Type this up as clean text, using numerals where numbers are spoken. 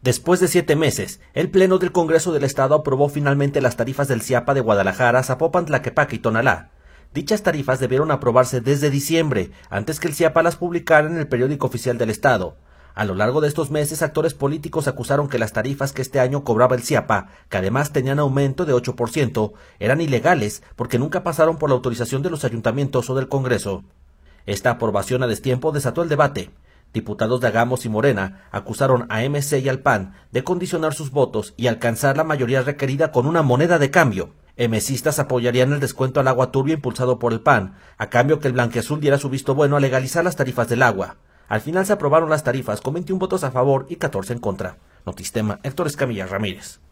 Después de 7 meses, el Pleno del Congreso del Estado aprobó finalmente las tarifas del CIAPA de Guadalajara, Zapopan, Tlaquepaque y Tonalá. Dichas tarifas debieron aprobarse desde diciembre, antes que el CIAPA las publicara en el periódico oficial del Estado. A lo largo de estos meses, actores políticos acusaron que las tarifas que este año cobraba el CIAPA, que además tenían aumento de 8%, eran ilegales porque nunca pasaron por la autorización de los ayuntamientos o del Congreso. Esta aprobación a destiempo desató el debate. Diputados de Agamos y Morena acusaron a MC y al PAN de condicionar sus votos y alcanzar la mayoría requerida con una moneda de cambio. MCistas apoyarían el descuento al agua turbia impulsado por el PAN, a cambio que el blanquiazul diera su visto bueno a legalizar las tarifas del agua. Al final se aprobaron las tarifas con 21 votos a favor y 14 en contra. Notistema, Héctor Escamilla Ramírez.